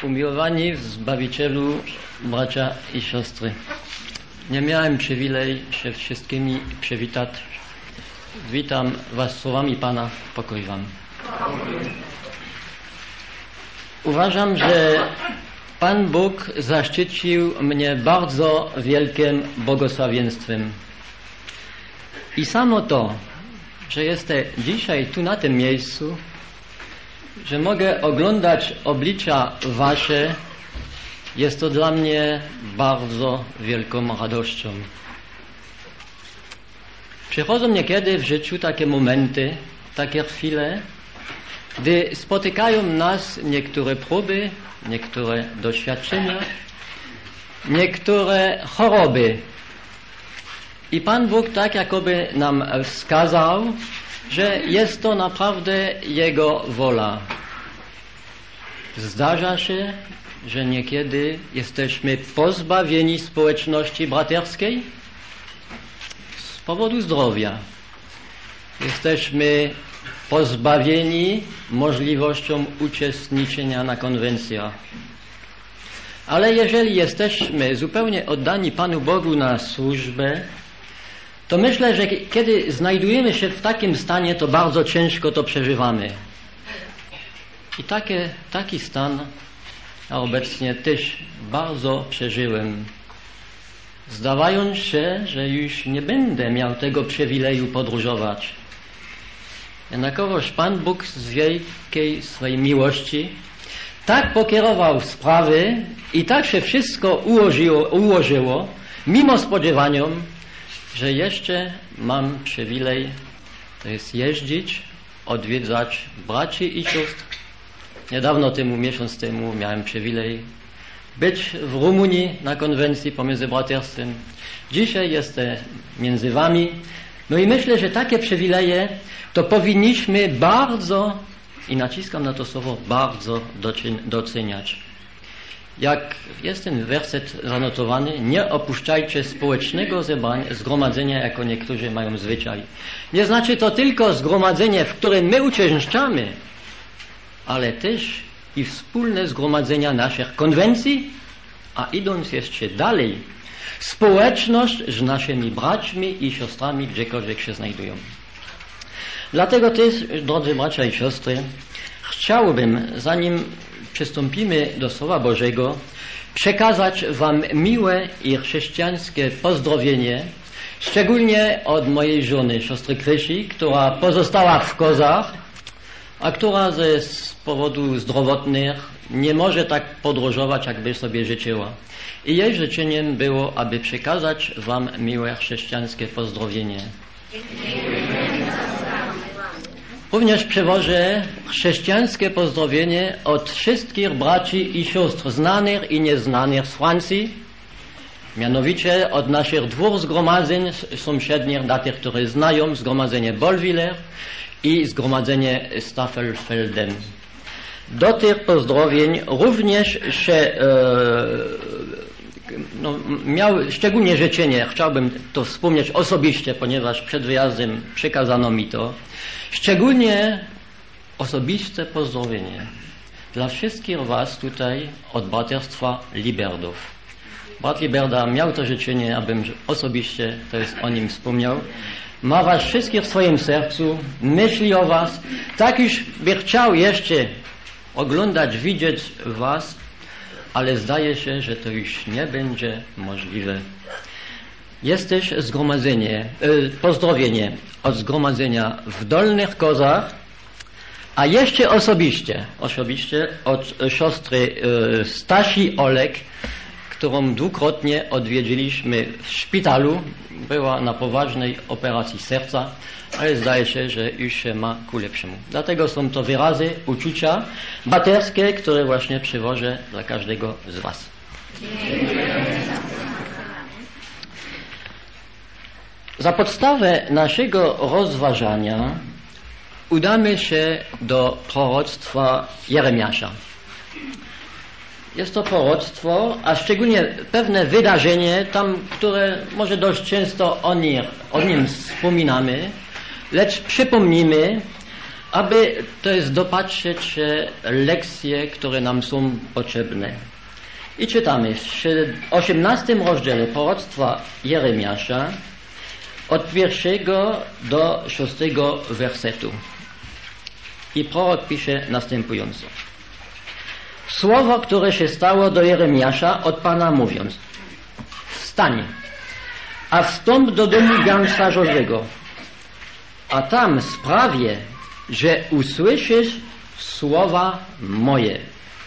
Umiłowani w Zbawicielu, bracia i siostry. Nie miałem przywilej się wszystkimi przywitać. Witam was słowami Pana, pokój wam. Uważam, że Pan Bóg zaszczycił mnie bardzo wielkim błogosławieństwem. I samo to, że jestem dzisiaj tu na tym miejscu, że mogę oglądać oblicza wasze, jest to dla mnie bardzo wielką radością. Przychodzą niekiedy w życiu takie momenty, takie chwile, gdy spotykają nas niektóre próby, niektóre doświadczenia, niektóre choroby. I Pan Bóg tak jakoby nam wskazał, że jest to naprawdę Jego wola. Zdarza się, że niekiedy jesteśmy pozbawieni społeczności braterskiej z powodu zdrowia. Jesteśmy pozbawieni możliwością uczestniczenia na konwencjach. Ale jeżeli jesteśmy zupełnie oddani Panu Bogu na służbę, to myślę, że kiedy znajdujemy się w takim stanie, to bardzo ciężko to przeżywamy. I taki stan ja obecnie też bardzo przeżyłem. Zdawając się, że już nie będę miał tego przywileju podróżować. Jednakowoż Pan Bóg z wielkiej swojej miłości tak pokierował sprawy i tak się wszystko ułożyło mimo spodziewaniom, że jeszcze mam przywilej, to jest jeździć, odwiedzać braci i sióstr. Niedawno temu, miesiąc temu miałem przywilej być w Rumunii na konwencji pomiędzy braterstwem. Dzisiaj jestem między wami. No i myślę, że takie przywileje to powinniśmy bardzo, i naciskam na to słowo, bardzo doceniać. Jak jest ten werset zanotowany, nie opuszczajcie społecznego zgromadzenia, jako niektórzy mają zwyczaj. Nie znaczy to tylko zgromadzenie, w którym my uczęszczamy, ale też i wspólne zgromadzenia naszych konwencji, a idąc jeszcze dalej, społeczność z naszymi braćmi i siostrami, gdziekolwiek się znajdują. Dlatego też, drodzy bracia i siostry, chciałbym, zanim przystąpimy do Słowa Bożego, przekazać wam miłe i chrześcijańskie pozdrowienie, szczególnie od mojej żony, siostry Krysi, która pozostała w Kozach, a która z powodu zdrowotnych nie może tak podróżować, jakby sobie życzyła. I jej życzeniem było, aby przekazać wam miłe chrześcijańskie pozdrowienie. Również przywożę chrześcijańskie pozdrowienie od wszystkich braci i sióstr znanych i nieznanych z Francji, mianowicie od naszych dwóch zgromadzeń sąsiednich, dla tych, którzy znają, zgromadzenie Bolwiller i zgromadzenie Staffelfelden. Do tych pozdrowień również się miał szczególnie życzenie, chciałbym to wspomnieć osobiście, ponieważ przed wyjazdem przekazano mi to, szczególnie osobiste pozdrowienie dla wszystkich was tutaj od braterstwa Liberdów. Brat Liberda miał to życzenie, abym osobiście, to jest o nim wspomniał. Ma was wszystkich w swoim sercu, myśli o was, tak już by chciał jeszcze oglądać, widzieć was, ale zdaje się, że to już nie będzie możliwe. Jest też pozdrowienie od zgromadzenia w Dolnych Kozach, a jeszcze osobiście od siostry Stasi Olek, którą dwukrotnie odwiedziliśmy w szpitalu. Była na poważnej operacji serca, ale zdaje się, że już się ma ku lepszemu. Dlatego są to wyrazy uczucia braterskie, które właśnie przywożę dla każdego z was. Za podstawę naszego rozważania udamy się do proroctwa Jeremiasza. Jest to proroctwo, a szczególnie pewne wydarzenie tam, które może dość często o nim wspominamy, lecz przypomnimy, aby to jest dopatrzeć się lekcje, które nam są potrzebne. I czytamy w 18 rozdziale proroctwa Jeremiasza od 1 do 6 wersetu. I prorok pisze następująco. Słowo, które się stało do Jeremiasza od Pana mówiąc: wstań, a wstąp do domu gansarzowego, a tam sprawię, że usłyszysz słowa moje.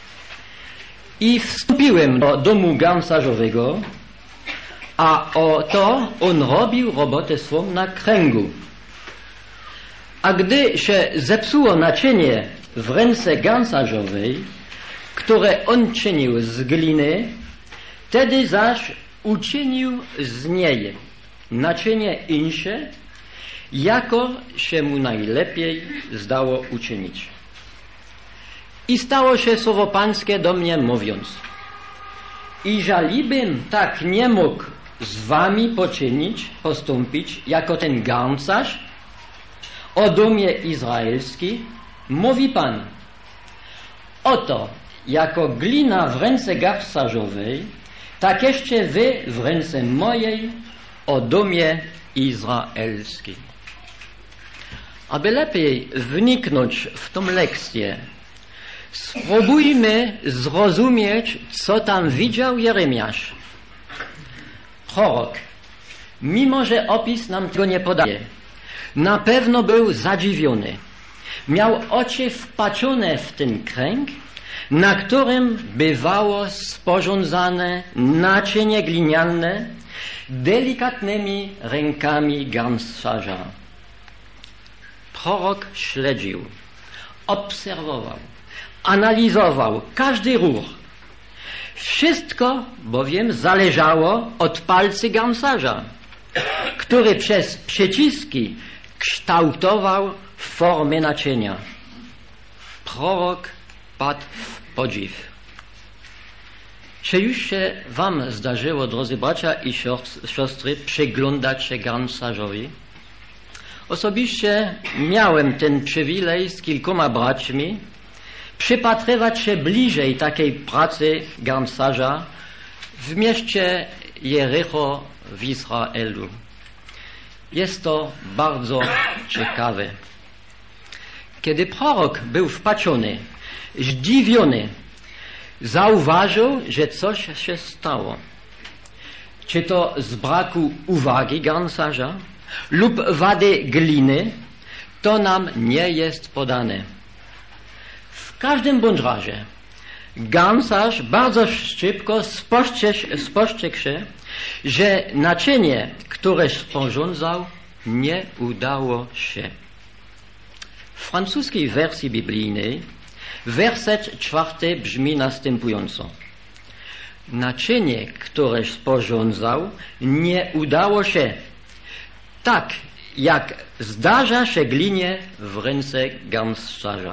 I wstąpiłem do domu gansarzowego, a oto on robił robotę swą na kręgu. A gdy się zepsuło naczynie w ręce gansarzowej, które on czynił z gliny, wtedy zaś uczynił z niej naczynie insze, jako się mu najlepiej zdało uczynić. I stało się słowo Pańskie do mnie mówiąc: i żalibym tak nie mógł z wami postąpić, jako ten garncarz o domie izraelski, mówi Pan. Oto, jako glina w ręce garncarzowej, tak jeszcze wy w ręce mojej o domie izraelski. Aby lepiej wniknąć w tą lekcję, spróbujmy zrozumieć, co tam widział Jeremiasz. Prorok, mimo że opis nam tego nie podaje, na pewno był zadziwiony. Miał oczy wpatrzone w ten kręg, na którym bywało sporządzane naczynie gliniane delikatnymi rękami garncarza. Prorok śledził, obserwował, analizował każdy ruch. Wszystko bowiem zależało od palcy garncarza, który przez przyciski kształtował formę naczynia. Prorok padł w podziw. Czy już się wam zdarzyło, drodzy bracia i siostry, przyglądać się garncarzowi? Osobiście miałem ten przywilej z kilkoma braćmi przypatrywać się bliżej takiej pracy garncarza w mieście Jericho w Izraelu. Jest to bardzo ciekawe. Kiedy prorok był wpatrzony, zdziwiony, zauważył, że coś się stało. Czy to z braku uwagi garncarza lub wady gliny, to nam nie jest podane. W każdym bądź razie garncarz bardzo szybko spostrzegł się, że naczynie, które sporządzał, nie udało się. W francuskiej wersji biblijnej werset 4 brzmi następująco. Naczynie, które sporządzał, nie udało się, tak jak zdarza się glinie w ręce garncarza.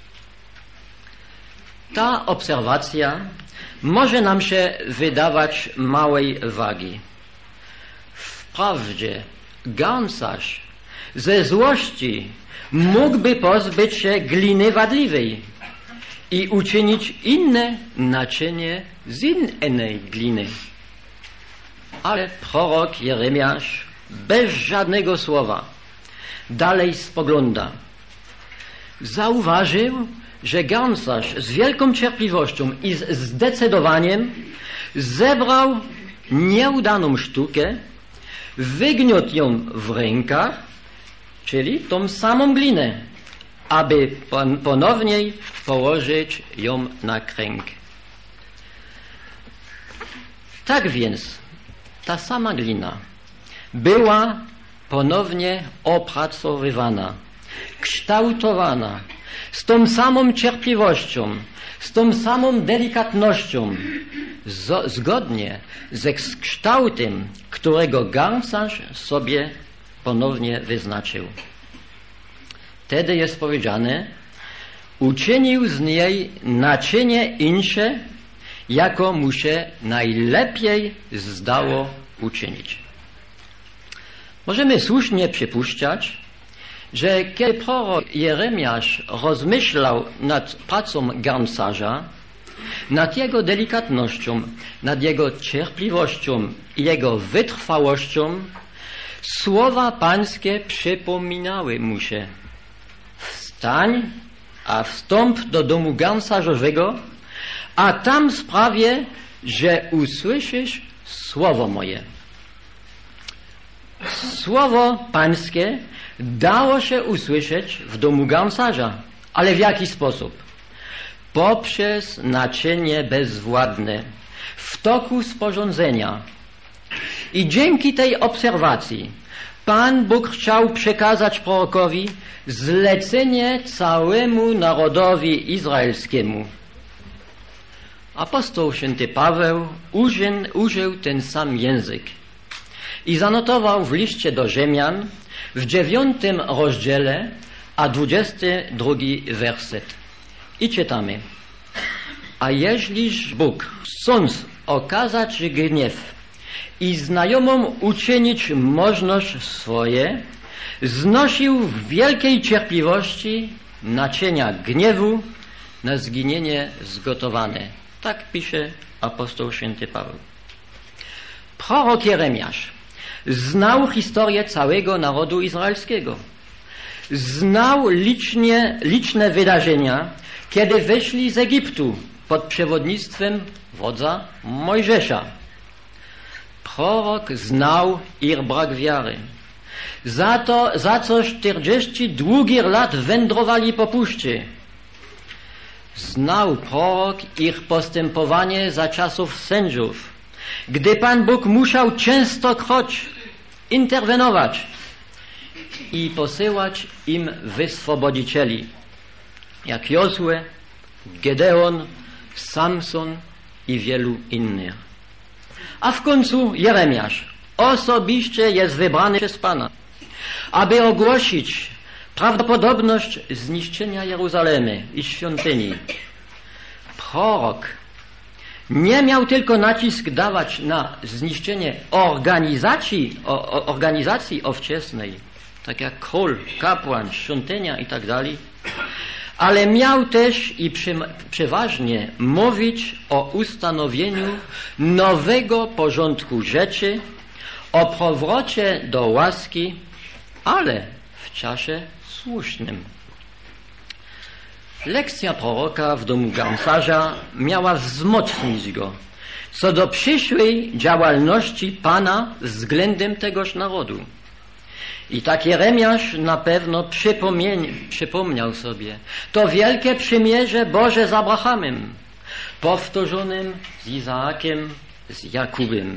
Ta obserwacja może nam się wydawać małej wagi. Wprawdzie garncarz ze złości mógłby pozbyć się gliny wadliwej i uczynić inne naczynie z innej gliny. Ale prorok Jeremiasz bez żadnego słowa dalej spogląda. Zauważył, że garncarz z wielką cierpliwością i z zdecydowaniem zebrał nieudaną sztukę, wygniótł ją w rękach, czyli tą samą glinę, aby ponownie położyć ją na kręg. Tak więc ta sama glina była ponownie opracowywana, kształtowana z tą samą cierpliwością, z tą samą delikatnością, zgodnie ze kształtem, którego garncarz sobie ponownie wyznaczył. Wtedy jest powiedziane, uczynił z niej naczynie insze, jako mu się najlepiej zdało uczynić. Możemy słusznie przypuszczać, że kiedy prorok Jeremiasz rozmyślał nad pracą garncarza, nad jego delikatnością, nad jego cierpliwością i jego wytrwałością, słowa pańskie przypominały mu się: wstań, a wstąp do domu garncarzowego, a tam sprawię, że usłyszysz słowo moje. Słowo pańskie dało się usłyszeć w domu garncarza, ale w jaki sposób? Poprzez naczynie bezwładne, w toku sporządzenia. I dzięki tej obserwacji Pan Bóg chciał przekazać prorokowi zlecenie całemu narodowi izraelskiemu. Apostoł święty Paweł użył ten sam język i zanotował w liście do Rzymian w 9 rozdziale, a 22 werset. I czytamy: a jeżeliż Bóg, chcąc okazać gniew i znajomom uczynić możność swoje, znosił w wielkiej cierpliwości naczynia gniewu na zginienie zgotowane. Tak pisze apostoł święty Paweł. Prorok Jeremiasz znał historię całego narodu izraelskiego. Znał liczne wydarzenia, kiedy wyszli z Egiptu pod przewodnictwem wodza Mojżesza. Prorok znał ich brak wiary. Za co 40 długich lat wędrowali po puszczy. Znał prorok ich postępowanie za czasów sędziów, gdy Pan Bóg musiał częstokroć interwenować i posyłać im wyswobodzicieli, jak Jozue, Gedeon, Samson i wielu innych. A w końcu Jeremiasz osobiście jest wybrany przez Pana, aby ogłosić prawdopodobność zniszczenia Jeruzalemy i świątyni. Prorok nie miał tylko nacisk dawać na zniszczenie organizacji owczesnej, tak jak król, kapłan, świątynia i tak dalej, ale miał też i przeważnie mówić o ustanowieniu nowego porządku rzeczy, o powrocie do łaski, ale w czasie słusznym. Lekcja proroka w domu garncarza miała wzmocnić go co do przyszłej działalności Pana względem tegoż narodu. I tak Jeremiasz na pewno przypomniał sobie to wielkie przymierze Boże z Abrahamem, powtórzonym z Izaakiem, z Jakubem.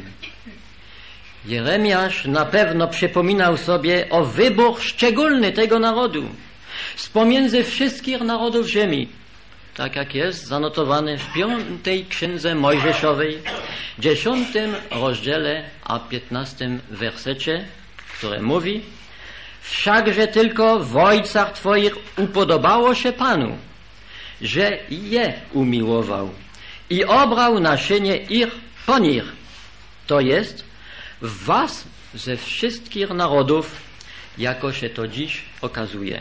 Jeremiasz na pewno przypominał sobie o wybór szczególny tego narodu z pomiędzy wszystkich narodów ziemi, tak jak jest zanotowane w 5 księdze Mojżeszowej, 10 rozdziale, a 15 wersecie, które mówi: wszakże tylko w ojcach Twoich upodobało się Panu, że je umiłował i obrał naszynie ich po nich, to jest w was ze wszystkich narodów, jako się to dziś okazuje.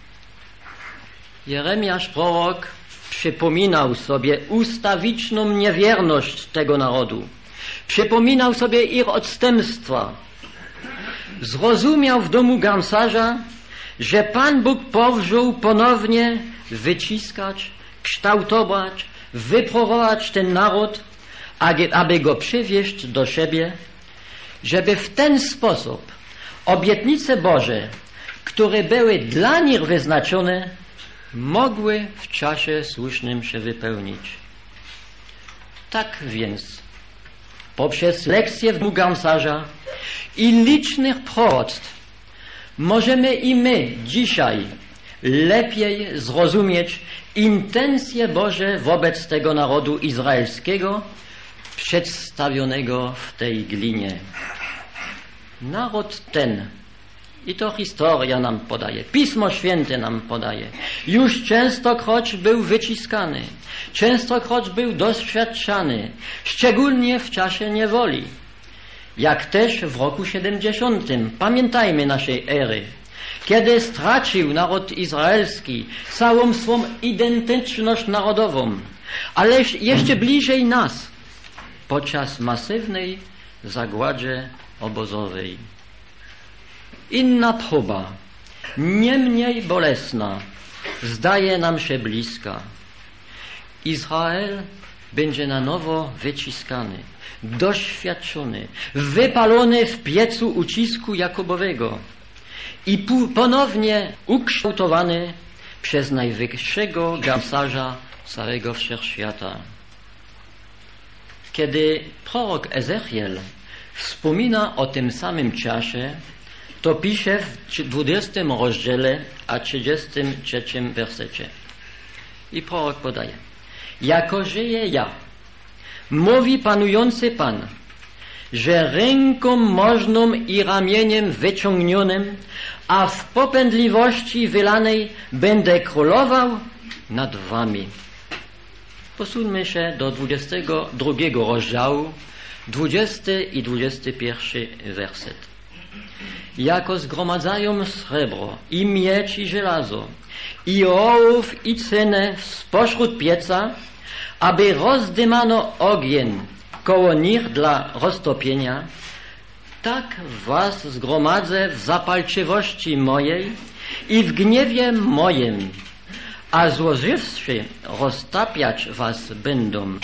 Jeremiasz prorok przypominał sobie ustawiczną niewierność tego narodu. Przypominał sobie ich odstępstwa. Zrozumiał w domu garncarza, że Pan Bóg powziął ponownie wyciskać, kształtować, wyprowadzić ten naród, aby go przywieźć do siebie, żeby w ten sposób obietnice Boże, które były dla nich wyznaczone, mogły w czasie słusznym się wypełnić. Tak więc poprzez lekcje w domu garncarza i licznych proroctw możemy i my dzisiaj lepiej zrozumieć intencje Boże wobec tego narodu izraelskiego przedstawionego w tej glinie. Naród ten, i to historia nam podaje, Pismo Święte nam podaje, już częstokroć był wyciskany, częstokroć był doświadczany, szczególnie w czasie niewoli, jak też w roku 70. Pamiętajmy naszej ery, kiedy stracił naród izraelski całą swą identyczność narodową, ale jeszcze bliżej nas, podczas masywnej zagładzie obozowej. Inna próba, nie mniej bolesna, zdaje nam się bliska. Izrael będzie na nowo wyciskany, doświadczony, wypalony w piecu ucisku Jakobowego i ponownie ukształtowany przez najwyższego garncarza całego wszechświata. Kiedy prorok Ezechiel wspomina o tym samym czasie, to pisze w 20 rozdziale, a 33 wersecie. I prorok podaje: jako żyję ja, mówi panujący Pan, że ręką możną i ramieniem wyciągnionym, a w popędliwości wylanej będę królował nad wami. Posuńmy się do 22 rozdziału, 20 i 21 werset. Jako zgromadzają srebro i miedź i żelazo, i ołów i cynę spośród pieca, aby rozdymano ogień koło nich dla roztopienia, tak was zgromadzę w zapalczywości mojej i w gniewie moim, a złożywszy roztapiać was będą.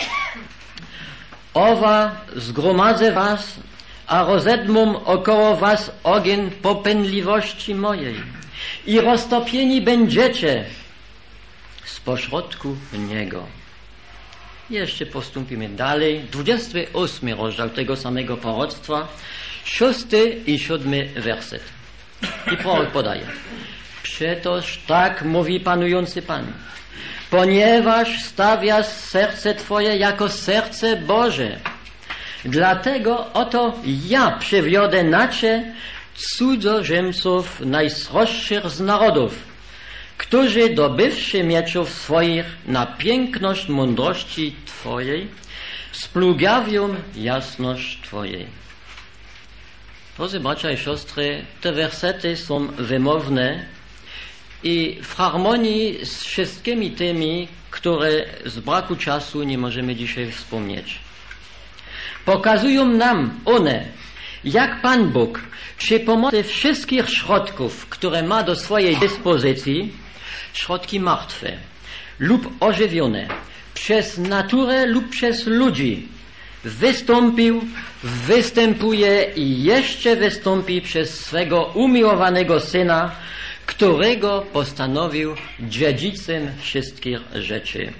Owa zgromadzę was, a rozedmą około was ogień popędliwości mojej i roztopieni będziecie z pośrodku niego. Jeszcze postąpimy dalej. 28 rozdział tego samego proroctwa, 6 i 7 werset. I prorok podaje: przetoż tak mówi panujący Pan, ponieważ stawiasz serce Twoje jako serce Boże, dlatego oto ja przywiodę na Cię cudzoziemców najsroższych z narodów, którzy dobywszy mieczów swoich na piękność mądrości Twojej, splugawią jasność Twojej. Drodzy bracia i siostry, te wersety są wymowne i w harmonii z wszystkimi tymi, które z braku czasu nie możemy dzisiaj wspomnieć. Pokazują nam one, jak Pan Bóg przy pomocy wszystkich środków, które ma do swojej dyspozycji, środki martwe lub ożywione, przez naturę lub przez ludzi, wystąpił, występuje i jeszcze wystąpi przez swego umiłowanego Syna, którego postanowił dziedzicem wszystkich rzeczy.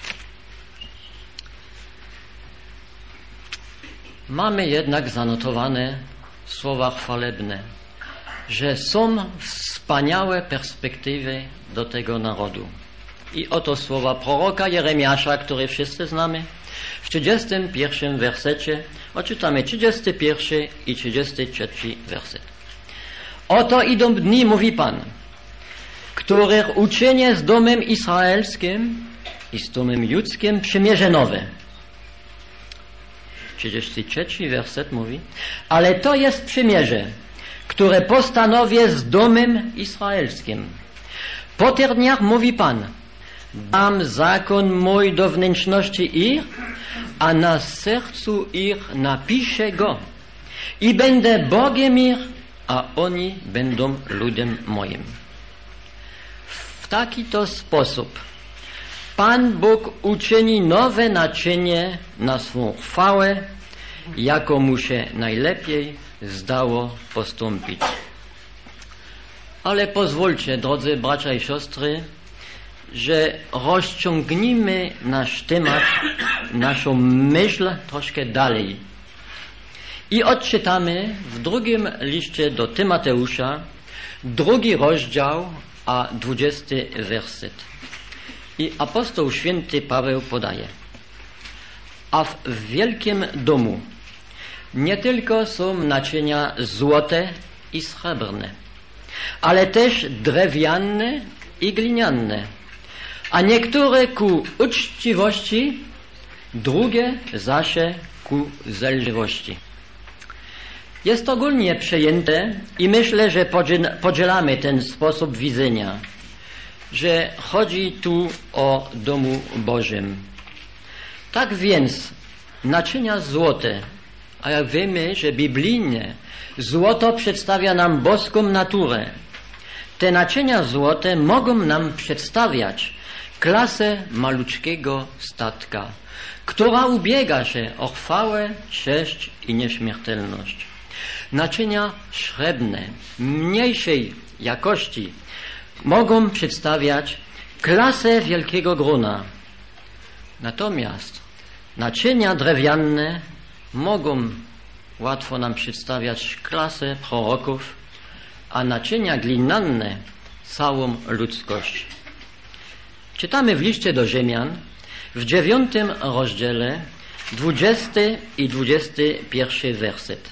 Mamy jednak zanotowane słowa chwalebne, że są wspaniałe perspektywy do tego narodu. I oto słowa proroka Jeremiasza, które wszyscy znamy. W 31 wersecie odczytamy 31 i 33 werset. Oto idą dni, mówi Pan, których uczynię z domem izraelskim i z domem judzkim przymierze nowe. 33 werset mówi: ale to jest przymierze, które postanowię z domem izraelskim. Po tych dniach, mówi Pan, dam zakon mój do wnętrzności ich, a na sercu ich napiszę go. I będę Bogiem ich, a oni będą ludem moim. W taki to sposób Pan Bóg uczyni nowe naczynie na swą chwałę, jako mu się najlepiej zdało postąpić. Ale pozwólcie, drodzy bracia i siostry, że rozciągnijmy nasz temat, naszą myśl troszkę dalej. I odczytamy w drugim liście do Tymoteusza, 2 rozdział, a 20 werset. I apostoł święty Paweł podaje: a w wielkim domu nie tylko są naczynia złote i srebrne, ale też drewniane i gliniane, a niektóre ku uczciwości, drugie zaś ku zelżywości. Jest ogólnie przejęte i myślę, że podzielamy ten sposób widzenia, że chodzi tu o domu Bożym. Tak więc naczynia złote, a jak wiemy, że biblijnie złoto przedstawia nam boską naturę, te naczynia złote mogą nam przedstawiać klasę maluczkiego statka, która ubiega się o chwałę, cześć i nieśmiertelność. Naczynia srebrne, mniejszej jakości, mogą przedstawiać klasę wielkiego grona. Natomiast naczynia drewniane mogą łatwo nam przedstawiać klasę proroków, a naczynia gliniane całą ludzkość. Czytamy w liście do Rzymian w 9 rozdziale 20 i 21 werset.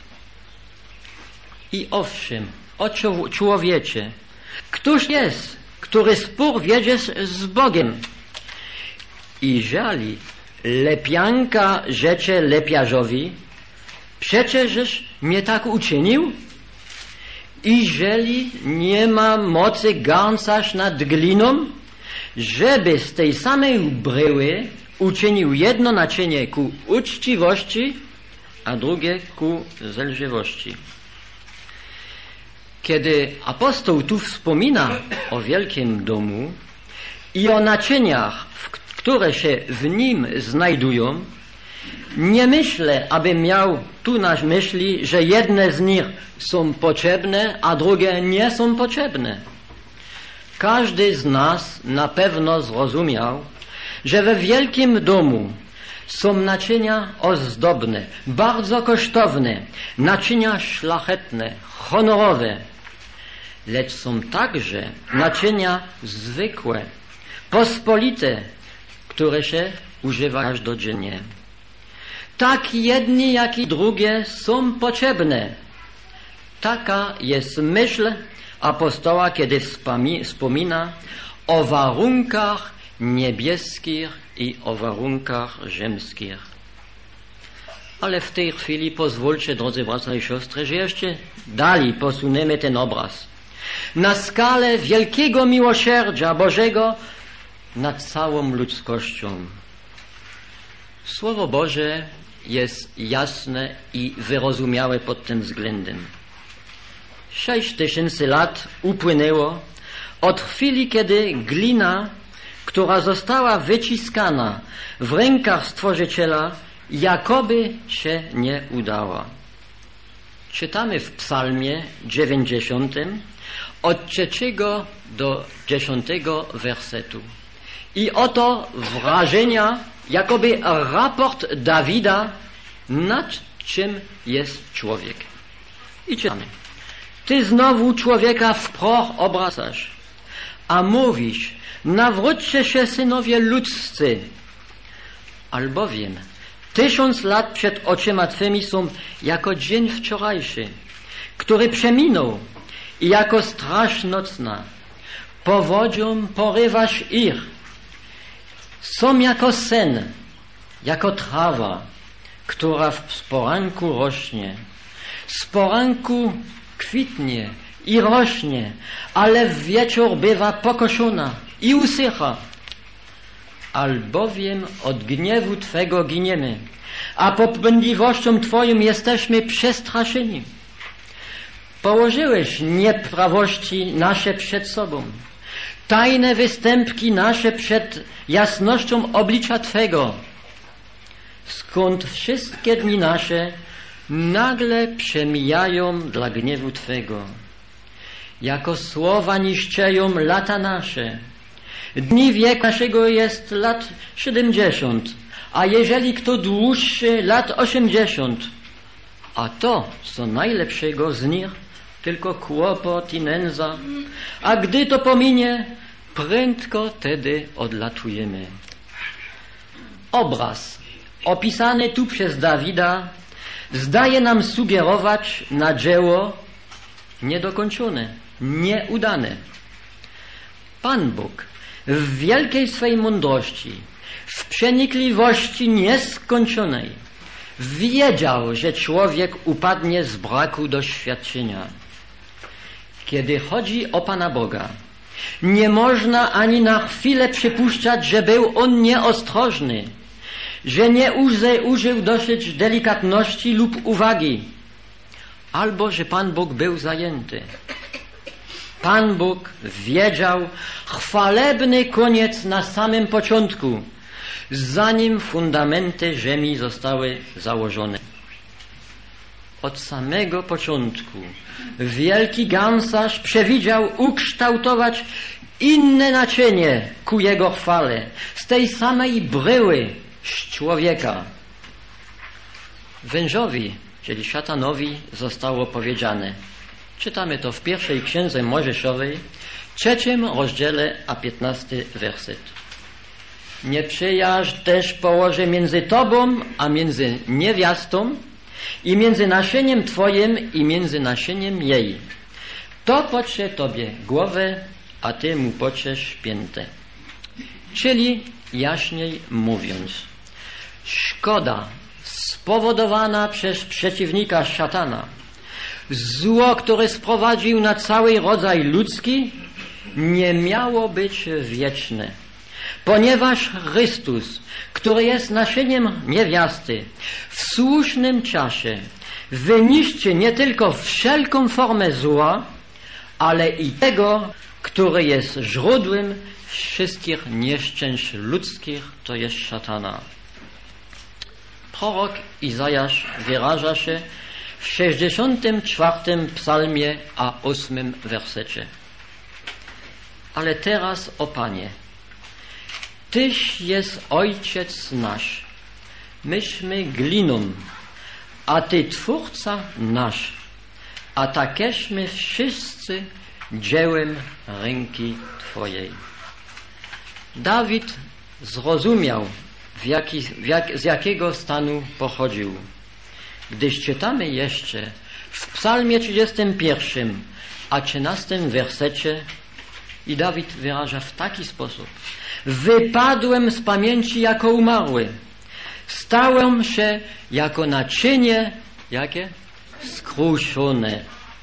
I owszem, o człowiecze, któż jest, który spór wiedzie z Bogiem? I żeli lepianka rzecze lepiarzowi, przecieżeś mnie tak uczynił? I żeli nie ma mocy garncarz nad gliną, żeby z tej samej bryły uczynił jedno naczynie ku uczciwości, a drugie ku zelżywości. Kiedy apostoł tu wspomina o wielkim domu i o naczyniach, które się w nim znajdują, nie myślę, aby miał tu na myśli, że jedne z nich są potrzebne, a drugie nie są potrzebne. Każdy z nas na pewno zrozumiał, że we wielkim domu są naczynia ozdobne, bardzo kosztowne, naczynia szlachetne, honorowe, lecz są także naczynia zwykłe, pospolite, które się używa każdodziennie. Tak jedni, jak i drugie są potrzebne. Taka jest myśl apostoła, kiedy wspomina o warunkach niebieskich i o warunkach ziemskich. Ale w tej chwili pozwólcie, drodzy bracia i siostry, że jeszcze dalej posuniemy ten obraz na skalę wielkiego miłosierdzia Bożego nad całą ludzkością. Słowo Boże jest jasne i wyrozumiałe pod tym względem. 6000 lat upłynęło od chwili, kiedy glina, która została wyciskana w rękach Stworzyciela, jakoby się nie udała. Czytamy w Psalmie 90 od 3 do 10 wersetu. I oto wrażenia, jakoby raport Dawida, nad czym jest człowiek. I czytamy. Ty znowu człowieka w proch obracasz, a mówisz, nawróćcie się, synowie ludzcy, albowiem 1000 lat przed oczyma Twymi są jako dzień wczorajszy, który przeminął, i jako straż nocna. Powodzią porywasz ich. Są jako sen, jako trawa, która w poranku rośnie. Z poranku kwitnie i rośnie, ale w wieczór bywa pokoszona i usycha. Albowiem od gniewu Twego giniemy, a popędliwością Twoją jesteśmy przestraszeni. Położyłeś nieprawości nasze przed sobą, tajne występki nasze przed jasnością oblicza Twego, skąd wszystkie dni nasze nagle przemijają dla gniewu Twego. Jako słowa niszczeją lata nasze. Dni wieku naszego jest lat 70, a jeżeli kto dłuższy, lat 80. A to, co najlepszego z nich, tylko kłopot i nędza. A gdy to pominie, prędko tedy odlatujemy. Obraz opisany tu przez Dawida zdaje nam sugerować na dzieło niedokończone, nieudane. Pan Bóg w wielkiej swej mądrości, w przenikliwości nieskończonej wiedział, że człowiek upadnie z braku doświadczenia. Kiedy chodzi o Pana Boga, nie można ani na chwilę przypuszczać, że był on nieostrożny, że nie użył dosyć delikatności lub uwagi, albo że Pan Bóg był zajęty. Pan Bóg wiedział chwalebny koniec na samym początku, zanim fundamenty ziemi zostały założone. Od samego początku wielki garncarz przewidział ukształtować inne naczynie ku jego chwale, z tej samej bryły z człowieka. Wężowi, czyli szatanowi, zostało powiedziane. Czytamy to w pierwszej księdze Mojżeszowej, 3 rozdziale, a 15 werset. Nieprzyjaźń też położę między tobą, a między niewiastą, i między nasieniem twoim, i między nasieniem jej. To potrze tobie głowę, a ty mu potrzesz piętę. Czyli, jaśniej mówiąc, szkoda spowodowana przez przeciwnika szatana, zło, które sprowadził na cały rodzaj ludzki, nie miało być wieczne. Ponieważ Chrystus, który jest nasieniem niewiasty, w słusznym czasie wyniszczy nie tylko wszelką formę zła, ale i tego, który jest źródłem wszystkich nieszczęść ludzkich, to jest szatana. Prorok Izajasz wyraża się w 64 psalmie, a 8 wersecie. Ale teraz, o Panie, Tyś jest Ojciec nasz, myśmy gliną, a Ty Twórca nasz, a takieśmy wszyscy dziełem ręki Twojej. Dawid zrozumiał, z jakiego stanu pochodził. Gdyż czytamy jeszcze w psalmie 31, a 13 wersecie, i Dawid wyraża w taki sposób: wypadłem z pamięci jako umarły, stałem się jako naczynie, jakie? Skruszone.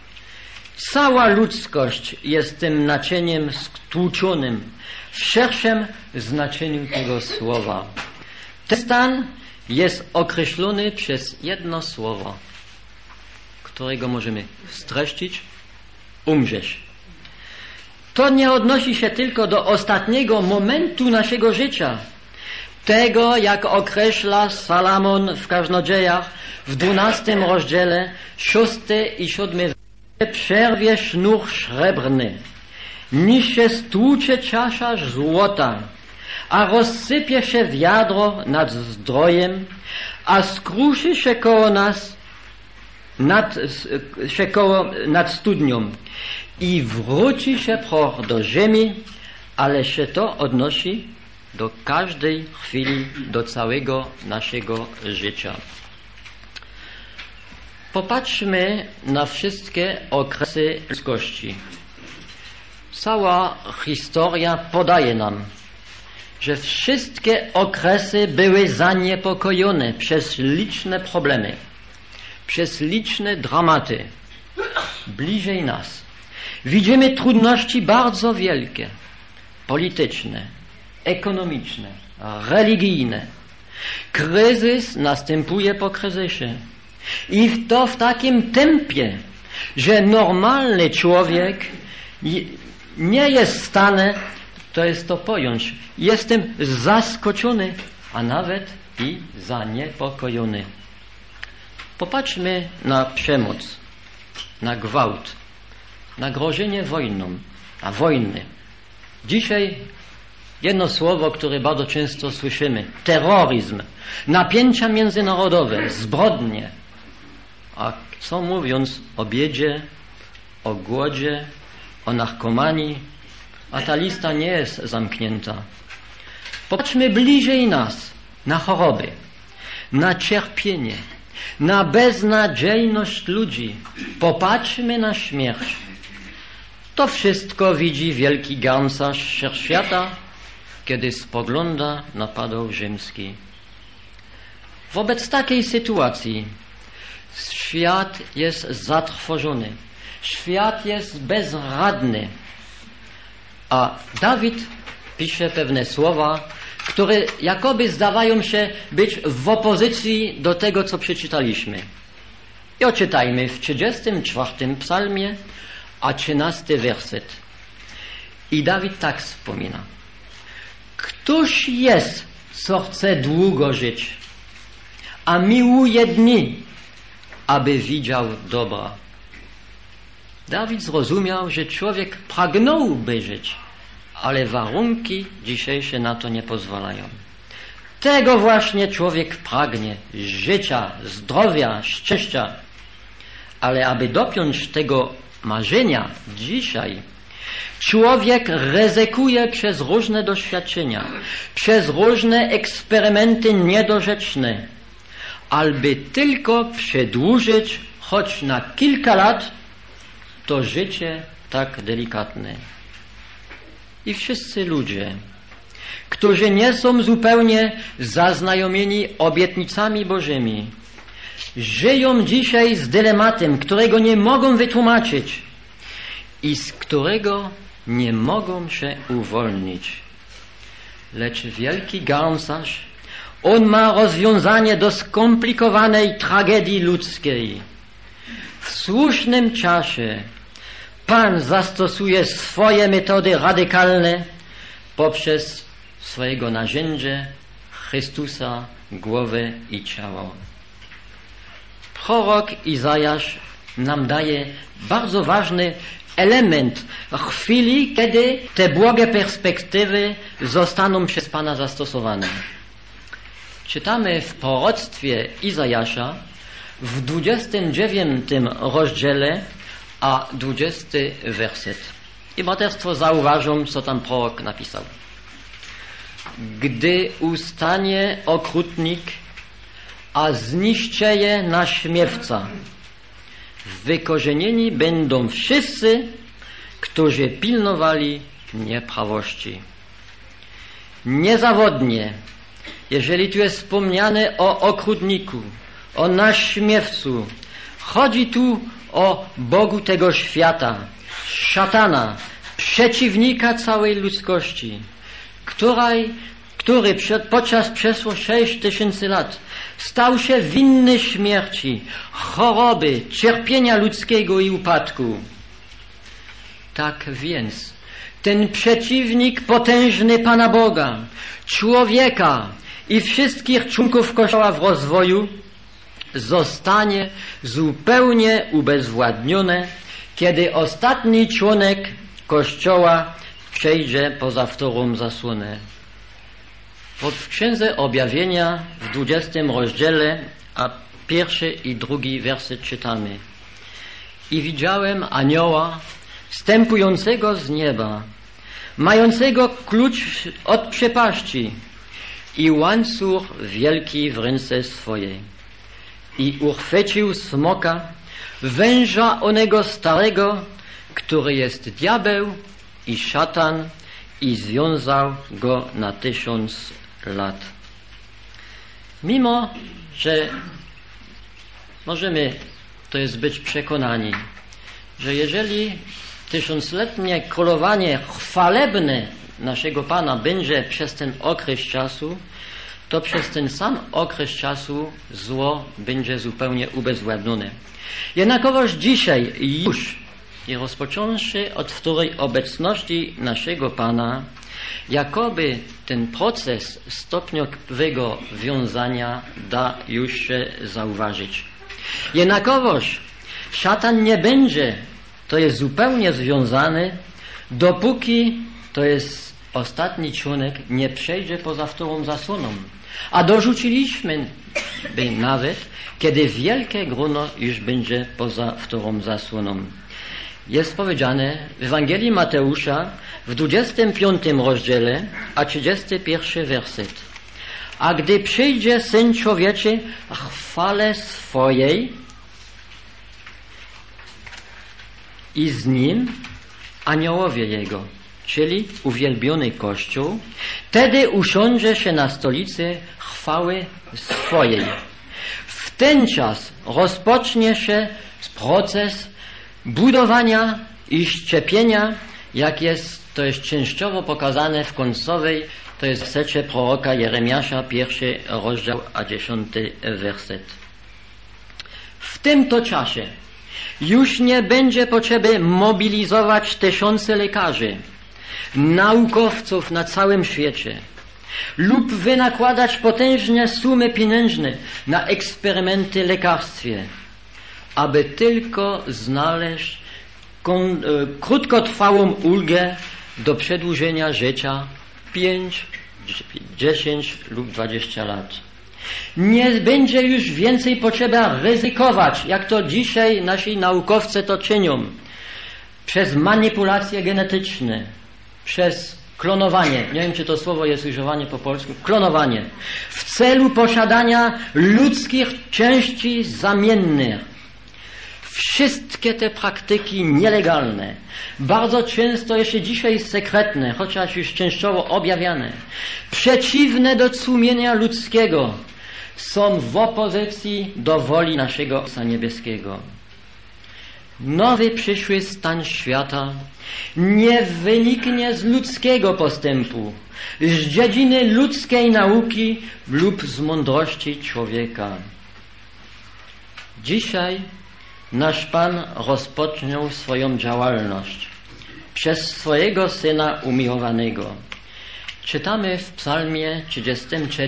Cała ludzkość jest tym naczyniem stłuczonym w szerszym znaczeniu tego słowa. Ten stan jest określony przez jedno słowo, którego możemy streścić: umrzeć. To nie odnosi się tylko do ostatniego momentu naszego życia, tego, jak określa Salomon w Kaznodziejach w 12 rozdziale 6 i 7. Przerwie sznur srebrny, niż się stłucze czasza złota, a rozsypie się wiadro nad zdrojem, a skruszy się koło nas nad studnią i wróci się proch do ziemi, ale się to odnosi do każdej chwili, do całego naszego życia. Popatrzmy na wszystkie okresy ludzkości. Cała historia podaje nam, że wszystkie okresy były zaniepokojone przez liczne problemy, przez liczne dramaty. Bliżej nas widzimy trudności bardzo wielkie, polityczne, ekonomiczne, religijne. Kryzys następuje po kryzysie. I to w takim tempie, że normalny człowiek nie jest w stanie, to jest to pojąć. Jestem zaskoczony, a nawet i zaniepokojony. Popatrzmy na przemoc, na gwałt, na grożenie wojną, na wojny. Dzisiaj jedno słowo, które bardzo często słyszymy: terroryzm, napięcia międzynarodowe, zbrodnie. A co mówiąc o biedzie, o głodzie, o narkomanii, a ta lista nie jest zamknięta. Popatrzmy bliżej nas na choroby, na cierpienie, na beznadziejność ludzi. Popatrzmy na śmierć. To wszystko widzi wielki garncarz wszechświata, kiedy spogląda na padał rzymski. Wobec takiej sytuacji świat jest zatrwożony, świat jest bezradny, a Dawid pisze pewne słowa, które jakoby zdawają się być w opozycji do tego, co przeczytaliśmy. I odczytajmy w 34 psalmie, a 13 werset. I Dawid tak wspomina. Któż jest, co chce długo żyć, a miłuje dni, aby widział dobra. Dawid zrozumiał, że człowiek pragnąłby żyć, ale warunki dzisiejsze na to nie pozwalają. Tego właśnie człowiek pragnie, życia, zdrowia, szczęścia. Ale aby dopiąć tego marzenia dzisiaj, człowiek ryzykuje przez różne doświadczenia, przez różne eksperymenty niedorzeczne, aby tylko przedłużyć choć na kilka lat to życie tak delikatne. I wszyscy ludzie, którzy nie są zupełnie zaznajomieni obietnicami Bożymi, żyją dzisiaj z dylematem, którego nie mogą wytłumaczyć i z którego nie mogą się uwolnić. Lecz wielki garncarz, on ma rozwiązanie do skomplikowanej tragedii ludzkiej. W słusznym czasie Pan zastosuje swoje metody radykalne poprzez swojego narzędzia, Chrystusa, głowę i ciało. Prorok Izajasz nam daje bardzo ważny element chwili, kiedy te błogie perspektywy zostaną przez Pana zastosowane. Czytamy w proroctwie Izajasza w 29 rozdziale, a 20 werset. I braterstwo zauważą, co tam prorok napisał. Gdy ustanie okrutnik, a zniszczeje naśmiewca, wykorzenieni będą wszyscy, którzy pilnowali nieprawości. Niezawodnie, jeżeli tu jest wspomniane o okrutniku, o naśmiewcu, chodzi tu o Bogu tego świata, szatana, przeciwnika całej ludzkości, który podczas przeszło 6000 lat stał się winny śmierci, choroby, cierpienia ludzkiego i upadku. Tak więc ten przeciwnik potężny Pana Boga, człowieka i wszystkich członków Kościoła w rozwoju zostanie zupełnie ubezwładniony, kiedy ostatni członek Kościoła przejdzie poza wtórą zasłonę. W Księdze Objawienia w 20 rozdziale, a 1 i 2 werset czytamy. I widziałem anioła wstępującego z nieba, mającego klucz od przepaści i łańcuch wielki w ręce swojej. I uchwycił smoka, węża onego starego, który jest diabeł i szatan, i związał go na 1000 lat. Mimo, że możemy być przekonani, że jeżeli 1000-letnie królowanie chwalebne naszego Pana będzie przez ten okres czasu, to przez ten sam okres czasu zło będzie zupełnie ubezwładnione. Jednakowoż dzisiaj już, i rozpocząwszy od wtórej obecności naszego Pana, jakoby ten proces stopniowego wiązania da już się zauważyć. Jednakowoż szatan nie będzie, to jest zupełnie związany, dopóki to jest ostatni członek nie przejdzie poza wtórą zasłoną. A dorzuciliśmy by nawet, kiedy wielkie grono już będzie poza wtórą zasłoną. Jest powiedziane w Ewangelii Mateusza w 25 rozdziale, a 31 werset. A gdy przyjdzie Syn Człowieczy w chwale swojej i z nim aniołowie Jego, czyli uwielbiony Kościół, wtedy usiądzie się na stolicy chwały swojej. W ten czas rozpocznie się proces budowania i szczepienia, to jest częściowo pokazane w końcowej, to jest w secie proroka Jeremiasza, 1 rozdział, a 10 werset. W tym to czasie już nie będzie potrzeby mobilizować tysiące lekarzy, naukowców na całym świecie lub wynakładać potężne sumy pieniężne na eksperymenty w lekarstwie, aby tylko znaleźć krótkotrwałą ulgę do przedłużenia życia 5, 10 lub 20 lat. Nie będzie już więcej potrzeba ryzykować, jak to dzisiaj nasi naukowcy to czynią, przez manipulacje genetyczne, przez klonowanie, nie wiem czy to słowo jest używane po polsku, klonowanie, w celu posiadania ludzkich części zamiennych. Wszystkie te praktyki nielegalne, bardzo często jeszcze dzisiaj sekretne, chociaż już częściowo objawiane, przeciwne do sumienia ludzkiego, są w opozycji do woli naszego Ojca Niebieskiego. Nowy przyszły stan świata nie wyniknie z ludzkiego postępu, z dziedziny ludzkiej nauki lub z mądrości człowieka. Dzisiaj nasz Pan rozpoczął swoją działalność przez swojego Syna umiłowanego. Czytamy w Psalmie 33,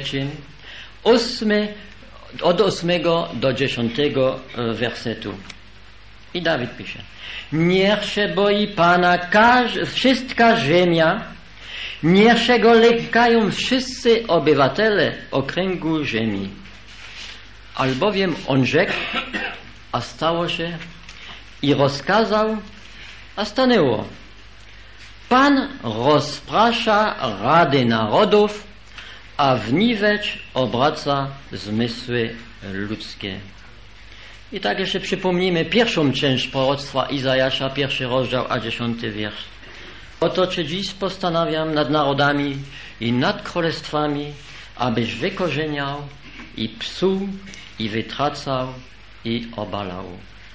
od 8 do 10 wersetu. I Dawid pisze: niech się boi Pana wszystka ziemia, niech się Go lękają wszyscy obywatele okręgu ziemi. Albowiem On rzekł, a stało się, i rozkazał, a stanęło. Pan rozprasza rady narodów, a w niwecz obraca zmysły ludzkie. I tak jeszcze przypomnijmy pierwszą część proroctwa Izajasza, 1 rozdział, a 10 wiersz. Oto czy dziś postanawiam nad narodami i nad królestwami, abyś wykorzeniał i psuł i wytracał i obalał.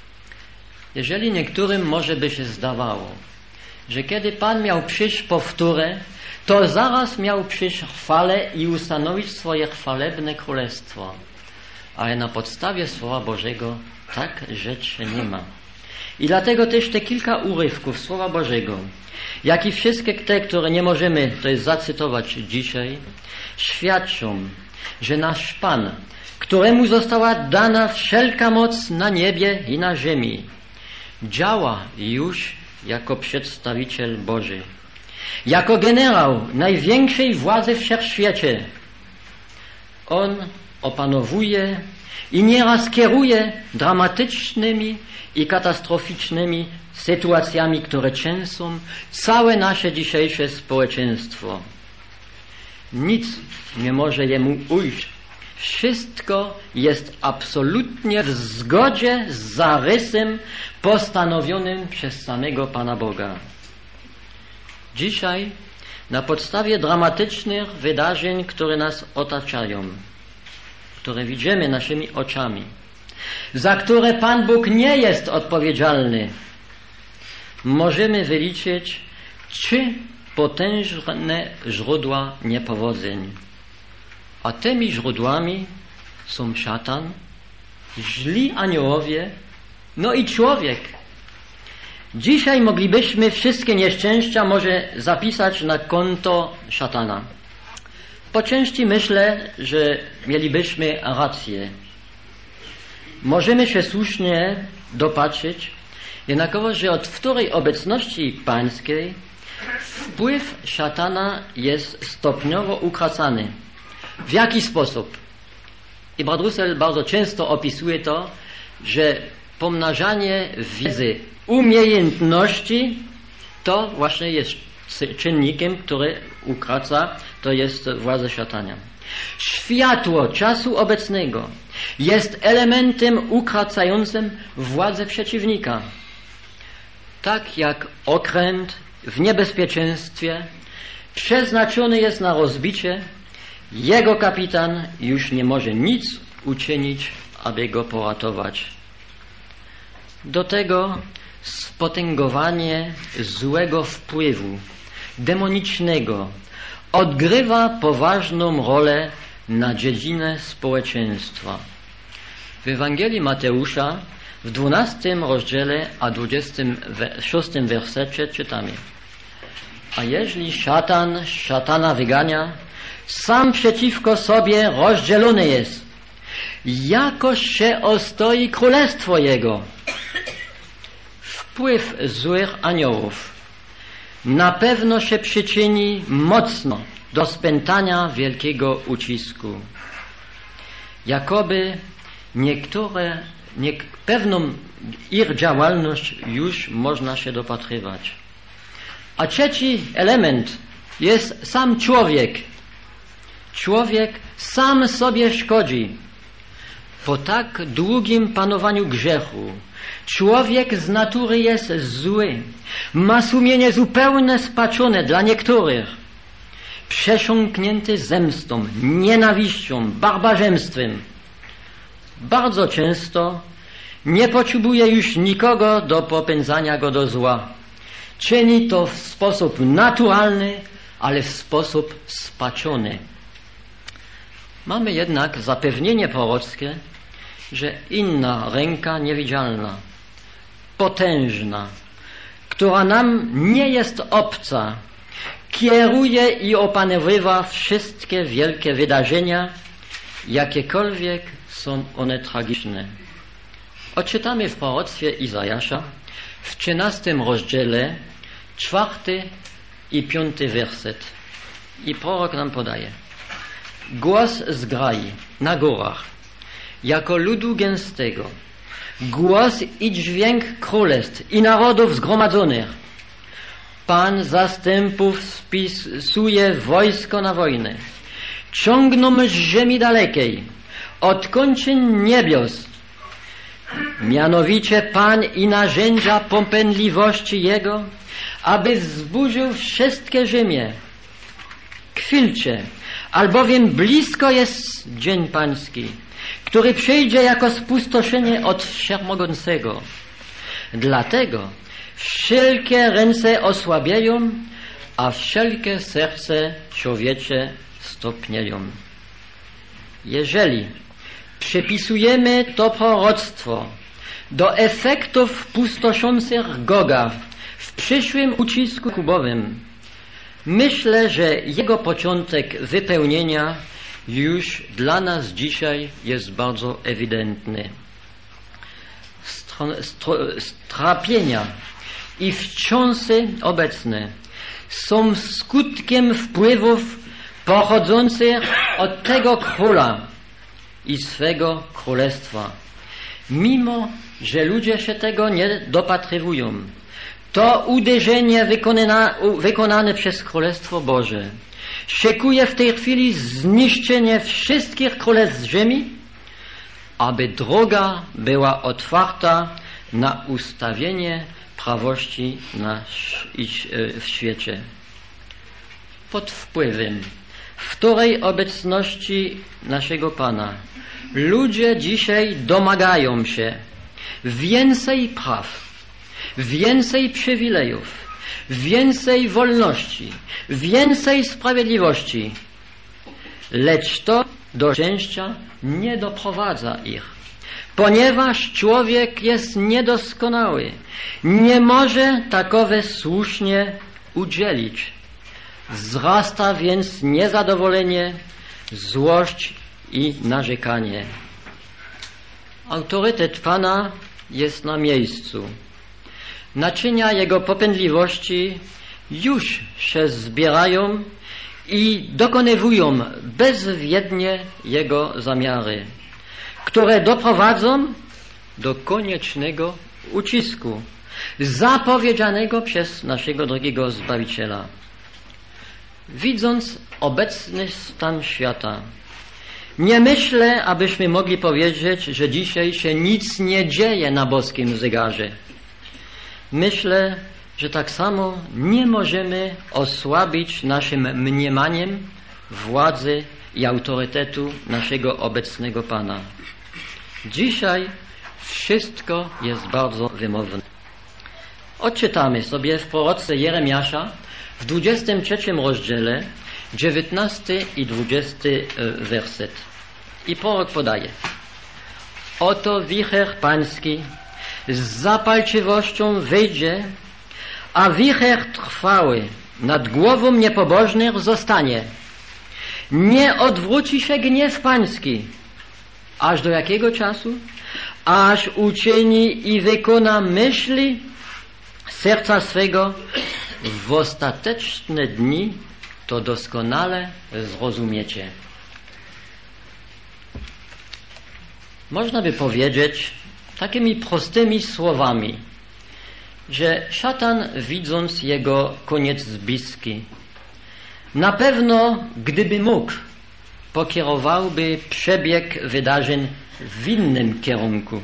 Jeżeli niektórym może by się zdawało, że kiedy Pan miał przyjść powtórę, to zaraz miał przyjść chwale i ustanowić swoje chwalebne królestwo. Ale na podstawie Słowa Bożego tak rzecz nie ma. I dlatego też te kilka urywków Słowa Bożego, jak i wszystkie te, które nie możemy, to jest zacytować dzisiaj, świadczą, że nasz Pan, któremu została dana wszelka moc na niebie i na ziemi, działa już jako przedstawiciel Boży, jako generał największej władzy w wszechświecie. On opanowuje i nieraz kieruje dramatycznymi i katastroficznymi sytuacjami, które trzęsą całe nasze dzisiejsze społeczeństwo. Nic nie może Jemu ujść. Wszystko jest absolutnie w zgodzie z zarysem postanowionym przez samego Pana Boga. Dzisiaj na podstawie dramatycznych wydarzeń, które nas otaczają, które widzimy naszymi oczami, za które Pan Bóg nie jest odpowiedzialny, możemy wyliczyć 3 potężne źródła niepowodzeń. A tymi źródłami są szatan, źli aniołowie, no i człowiek. Dzisiaj moglibyśmy wszystkie nieszczęścia może zapisać na konto szatana. Po części myślę, że mielibyśmy rację. Możemy się słusznie dopatrzyć, jednakowoż, że od wtórej obecności pańskiej wpływ szatana jest stopniowo ukracany. W jaki sposób? I brat Russell bardzo często opisuje to, że pomnażanie wiedzy, umiejętności to właśnie jest czynnikiem, który ukraca, to jest władza szatana. Światło czasu obecnego jest elementem ukracającym władzę przeciwnika. Tak jak okręt w niebezpieczeństwie, przeznaczony jest na rozbicie, jego kapitan już nie może nic uczynić, aby go poratować. Do tego spotęgowanie złego wpływu, demonicznego, odgrywa poważną rolę na dziedzinę społeczeństwa. W Ewangelii Mateusza w 12 rozdziale a 26 wersecie czytamy: a jeżeli szatan szatana wygania, sam przeciwko sobie rozdzielony jest. Jakoż się ostoi królestwo jego. Wpływ złych aniołów na pewno się przyczyni mocno do spętania wielkiego ucisku. Jakoby pewną ich działalność już można się dopatrywać. A trzeci element jest sam człowiek. Człowiek sam sobie szkodzi. Po tak długim panowaniu grzechu człowiek z natury jest zły, ma sumienie zupełnie spaczone dla niektórych, przesiąknięty zemstą, nienawiścią, barbarzyństwem. Bardzo często nie potrzebuje już nikogo do popędzania go do zła. Czyni to w sposób naturalny, ale w sposób spaczony. Mamy jednak zapewnienie prorockie, że inna ręka niewidzialna, potężna, która nam nie jest obca, kieruje i opanowywa wszystkie wielkie wydarzenia, jakiekolwiek są one tragiczne. Odczytamy w proroctwie Izajasza w 13 rozdziale 4 i 5 werset. I prorok nam podaje: głos z grai na górach, jako ludu gęstego, głos i dźwięk królestw i narodów zgromadzonych. Pan zastępów spisuje wojsko na wojnę. Ciągną z ziemi dalekiej, od kończyn niebios. Mianowicie Pan i narzędzia popędliwości Jego, aby wzburzył wszystkie ziemie. Chwilcie, albowiem blisko jest dzień Pański, który przyjdzie jako spustoszenie od Wszechmogącego. Dlatego wszelkie ręce osłabieją, a wszelkie serce człowiecze stopnieją. Jeżeli przypisujemy to proroctwo do efektów pustoszących Goga w przyszłym ucisku kubowym, myślę, że jego początek wypełnienia już dla nas dzisiaj jest bardzo ewidentny. Strapienia i wstrząsy obecne są skutkiem wpływów pochodzących od tego króla i swego królestwa. Mimo że ludzie się tego nie dopatrywują, to uderzenie wykonane przez Królestwo Boże szykuje w tej chwili zniszczenie wszystkich królestw ziemi, aby droga była otwarta na ustawienie prawości w świecie. Pod wpływem wtórej obecności naszego Pana ludzie dzisiaj domagają się więcej praw, więcej przywilejów, więcej wolności, więcej sprawiedliwości. Lecz to do szczęścia nie doprowadza ich, ponieważ człowiek jest niedoskonały, nie może takowe słusznie udzielić. Wzrasta więc niezadowolenie, złość i narzekanie. Autorytet Pana jest na miejscu. Naczynia Jego popędliwości już się zbierają i dokonywują bezwiednie Jego zamiary, które doprowadzą do koniecznego ucisku zapowiedzianego przez naszego drogiego Zbawiciela. Widząc obecny stan świata, nie myślę, abyśmy mogli powiedzieć, że dzisiaj się nic nie dzieje na boskim zegarze. Myślę, że tak samo nie możemy osłabić naszym mniemaniem władzy i autorytetu naszego obecnego Pana. Dzisiaj wszystko jest bardzo wymowne. Odczytamy sobie w proroce Jeremiasza w 23 rozdziale 19 i 20 werset. I prorok podaje: Oto wicher pański z zapalczywością wyjdzie, a wicher trwały nad głową niepobożnych zostanie. Nie odwróci się gniew pański. Aż do jakiego czasu? Aż uczyni i wykona myśli serca swego. W ostateczne dni to doskonale zrozumiecie. Można by powiedzieć takimi prostymi słowami, że szatan, widząc jego koniec bliski, na pewno, gdyby mógł, pokierowałby przebieg wydarzeń w innym kierunku,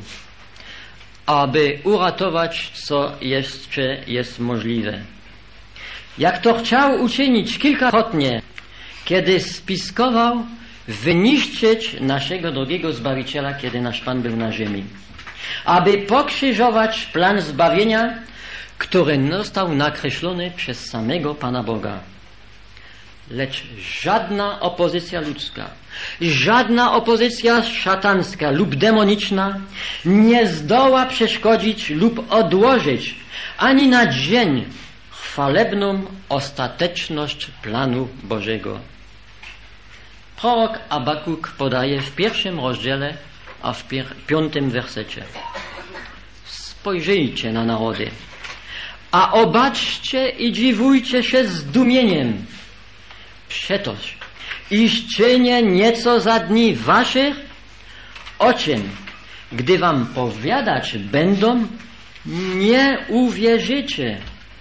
aby uratować, co jeszcze jest możliwe. Jak to chciał uczynić kilkakrotnie, kiedy spiskował wyniszczyć naszego drogiego Zbawiciela, kiedy nasz Pan był na ziemi, aby pokrzyżować plan zbawienia, który został nakreślony przez samego Pana Boga. Lecz żadna opozycja ludzka, żadna opozycja szatańska lub demoniczna nie zdoła przeszkodzić lub odłożyć ani na dzień chwalebną ostateczność planu Bożego. Prorok Abakuk podaje w 1 rozdziale, a w 5 wersecie: Spojrzyjcie na narody, a obaczcie i dziwujcie się zdumieniem. Przetoż, iż czynię nieco za dni waszych, o czym, gdy wam powiadać będą, nie uwierzycie,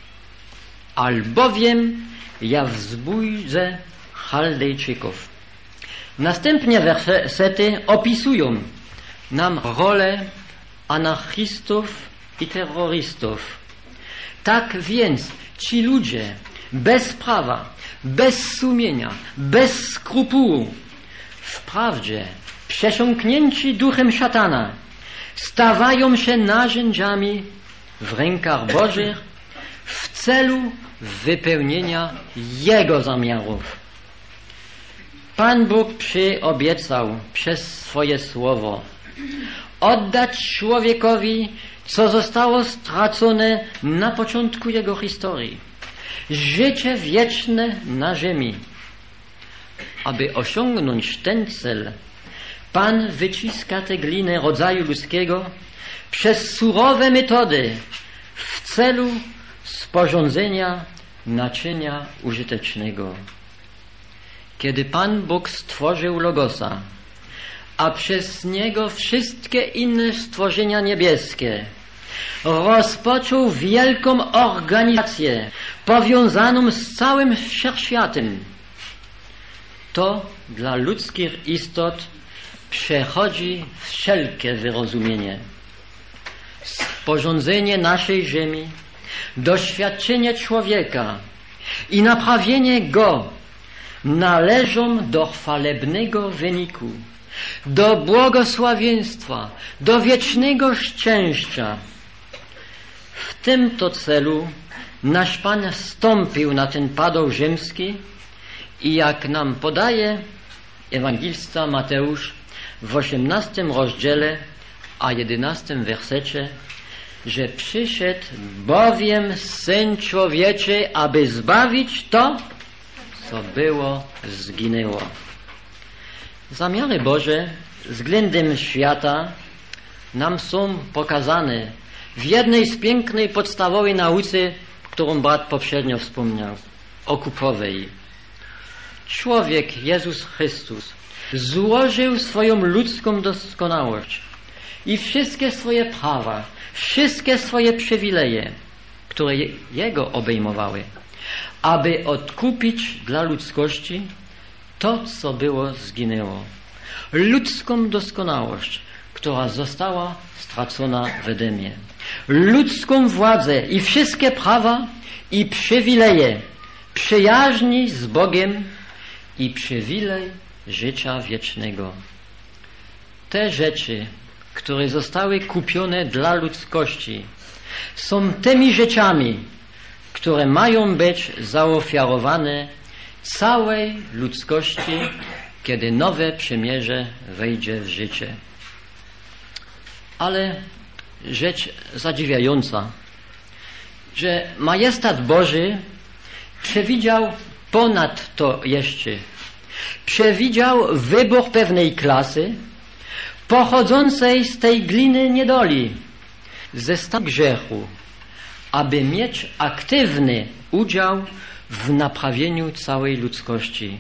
albowiem ja wzbudzę Chaldejczyków. Następnie wersety opisują nam rolę anarchistów i terrorystów. Tak więc ci ludzie bez prawa, bez sumienia, bez skrupułu, wprawdzie przesiąknięci duchem szatana, stawają się narzędziami w rękach Bożych w celu wypełnienia Jego zamiarów. Pan Bóg przyobiecał przez swoje słowo oddać człowiekowi, co zostało stracone na początku jego historii. Życie wieczne na ziemi. Aby osiągnąć ten cel, Pan wyciska tę glinę rodzaju ludzkiego przez surowe metody w celu sporządzenia naczynia użytecznego. Kiedy Pan Bóg stworzył Logosa, a przez niego wszystkie inne stworzenia niebieskie, rozpoczął wielką organizację powiązaną z całym wszechświatem, to dla ludzkich istot przechodzi wszelkie wyrozumienie. Sporządzenie naszej ziemi, doświadczenie człowieka i naprawienie go należą do chwalebnego wyniku, do błogosławieństwa, do wiecznego szczęścia. W tym to celu nasz Pan stąpił na ten padoł ziemski i jak nam podaje ewangelista Mateusz w 18 rozdziale, a 11 wersecie, że przyszedł bowiem Syn Człowieczy, aby zbawić to, co było zginęło. Zamiary Boże względem świata nam są pokazane w jednej z pięknej podstawowej nauce, którą brat poprzednio wspomniał, okupowej. Człowiek, Jezus Chrystus, złożył swoją ludzką doskonałość i wszystkie swoje prawa, wszystkie swoje przywileje, które Jego obejmowały, aby odkupić dla ludzkości to, co było zginęło. Ludzką doskonałość, która została stracona w Edemie. Ludzką władzę i wszystkie prawa i przywileje przyjaźni z Bogiem i przywilej życia wiecznego. Te rzeczy, które zostały kupione dla ludzkości, są tymi rzeczami, które mają być zaofiarowane całej ludzkości, kiedy nowe przymierze wejdzie w życie. Ale rzecz zadziwiająca, że majestat Boży przewidział ponad to jeszcze. Przewidział wybór pewnej klasy pochodzącej z tej gliny niedoli, ze stanu grzechu, aby mieć aktywny udział w naprawieniu całej ludzkości.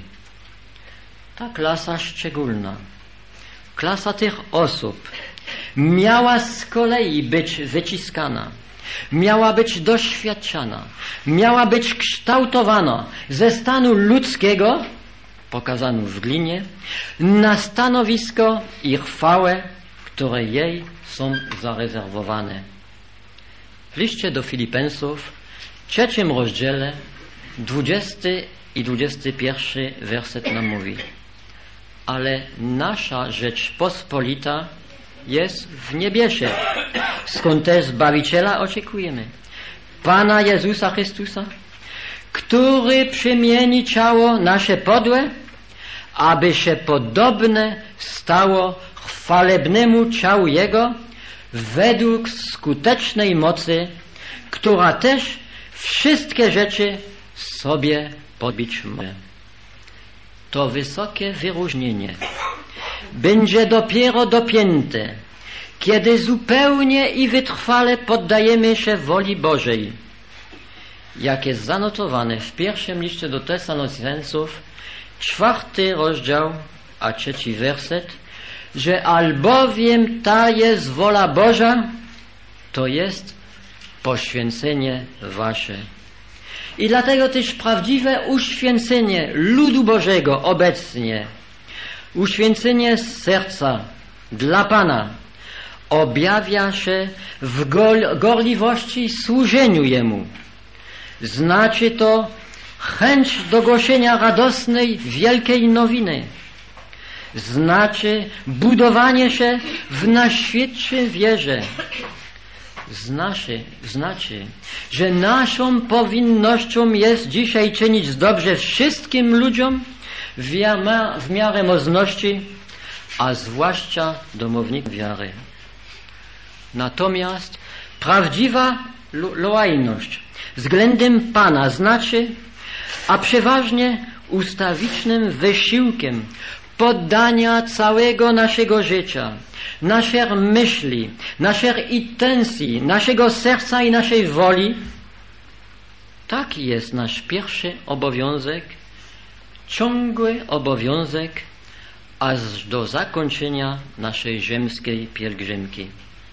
Ta klasa szczególna, klasa tych osób miała z kolei być wyciskana, miała być doświadczana, miała być kształtowana ze stanu ludzkiego, pokazano w glinie, na stanowisko i chwałę, które jej są zarezerwowane. W liście do Filipensów, w 3 rozdziale, 20 i 21 werset nam mówi: ale nasza Rzeczpospolita jest w niebiesie, skąd też Zbawiciela oczekujemy, Pana Jezusa Chrystusa, który przemieni ciało nasze podłe, aby się podobne stało chwalebnemu ciału Jego, według skutecznej mocy, która też wszystkie rzeczy sobie podbić może. To wysokie wyróżnienie będzie dopiero dopięte, kiedy zupełnie i wytrwale poddajemy się woli Bożej, jak jest zanotowane w pierwszym liście do Tesalonicenów, 4 rozdział, a 3 werset, że albowiem ta jest wola Boża, to jest poświęcenie wasze. I dlatego też prawdziwe uświęcenie ludu Bożego obecnie, uświęcenie z serca dla Pana, objawia się w gorliwości i służeniu Jemu. Znaczy to chęć do głoszenia radosnej, wielkiej nowiny. Znaczy budowanie się w naświetczej wierze. Znaczy, że naszą powinnością jest dzisiaj czynić dobrze wszystkim ludziom w miarę możności, a zwłaszcza domownikom wiary. Natomiast prawdziwa lojalność względem Pana znaczy, a przeważnie ustawicznym wysiłkiem poddania całego naszego życia, naszych myśli, naszych intencji, naszego serca i naszej woli. Taki jest nasz pierwszy obowiązek, ciągły obowiązek, aż do zakończenia naszej ziemskiej pielgrzymki.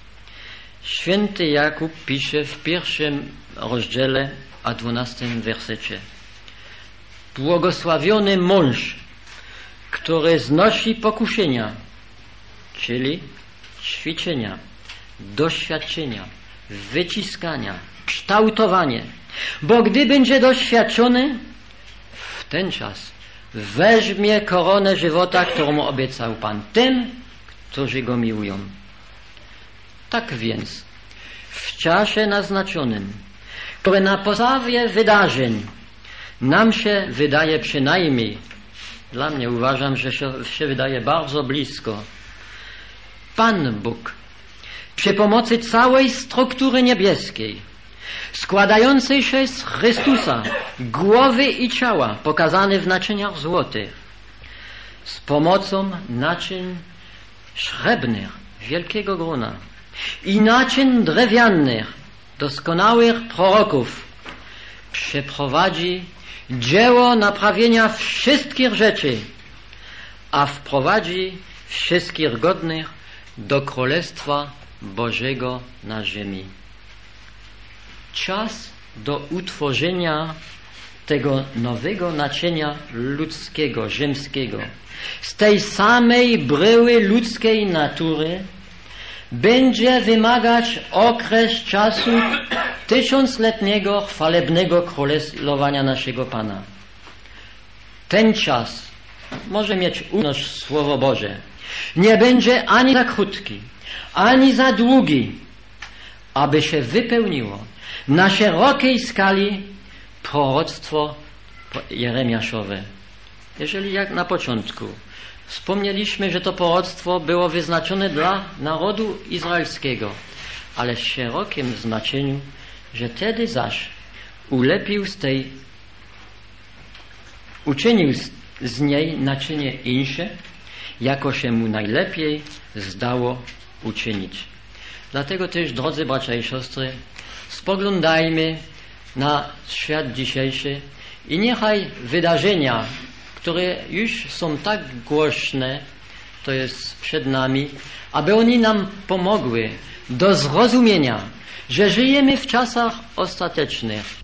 Święty Jakub pisze w 1 rozdziale, a 12 wersecie: błogosławiony mąż, który znosi pokuszenia, czyli ćwiczenia, doświadczenia, wyciskania, kształtowanie, bo gdy będzie doświadczony, w ten czas weźmie koronę żywota, którą obiecał Pan tym, którzy Go miłują. Tak więc w czasie naznaczonym, który na podstawie wydarzeń nam się wydaje przynajmniej, dla mnie uważam, że się wydaje bardzo blisko, Pan Bóg przy pomocy całej struktury niebieskiej, składającej się z Chrystusa, głowy i ciała, pokazane w naczyniach złotych, z pomocą naczyń srebrnych, wielkiego grona, i naczyń drewnianych, doskonałych proroków, przeprowadzi dzieło naprawienia wszystkich rzeczy, a wprowadzi wszystkich godnych do Królestwa Bożego na ziemi. Czas do utworzenia tego nowego naczynia ludzkiego, ziemskiego, z tej samej bryły ludzkiej natury, będzie wymagać okres czasu tysiącletniego chwalebnego królowania naszego Pana. Ten czas może mieć unoś Słowo Boże. Nie będzie ani za krótki, ani za długi, aby się wypełniło na szerokiej skali proroctwo Jeremiaszowe. Jeżeli jak na początku wspomnieliśmy, że to proroctwo było wyznaczone dla narodu izraelskiego, ale w szerokim znaczeniu, że wtedy zaś uczynił z niej naczynie insze, jako się mu najlepiej zdało uczynić. Dlatego też, drodzy bracia i siostry, spoglądajmy na świat dzisiejszy i niechaj wydarzenia, które już są tak głośne, to jest przed nami, aby oni nam pomogły do zrozumienia, że żyjemy w czasach ostatecznych.